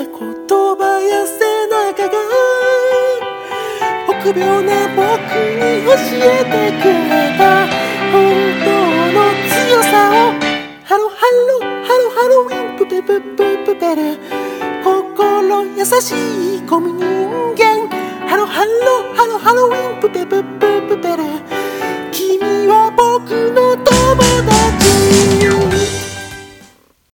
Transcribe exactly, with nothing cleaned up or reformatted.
言葉や背中が臆病な僕に教えてくれた本当の強さを。ハロハロハロハロウィンプペプププペル、心優しいゴミ人間。ハロハロハロハロウィンプペププ